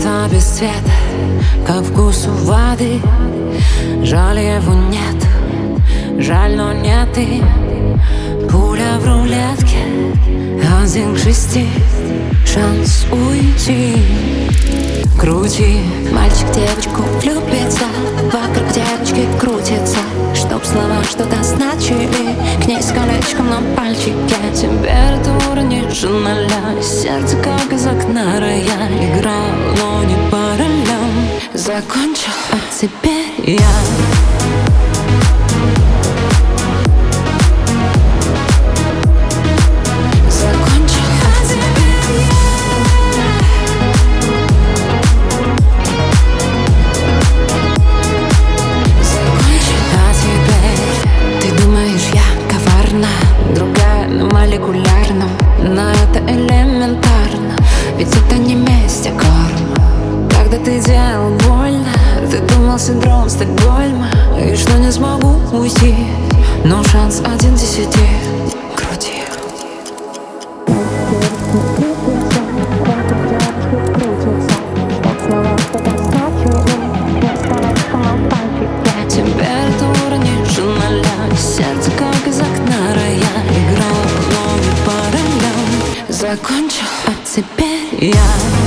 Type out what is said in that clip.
Глаза без цвета, как вкус у воды. Жаль, его нет, жаль, но нет ты. Пуля в рулетке, 1 к 6, шанс уйти. Крути, мальчик девочку влюбится, вокруг девочки крутится, чтоб слова что-то значили, к ней с колечком на пальчике. температура ниже 0, сердце как из окна рояль. Играл, но не по ролям. Закончил, а теперь Я другая на молекулярном, но это элементарно, ведь это не месть, а карма. когда ты делал больно, ты думал синдром Стокгольма, и что не смогу уйти, но шанс 1 к 10. Крути. Температура ниже 0, сердце как из окна рояль. Играл, но не по ролям. Закончил, А теперь я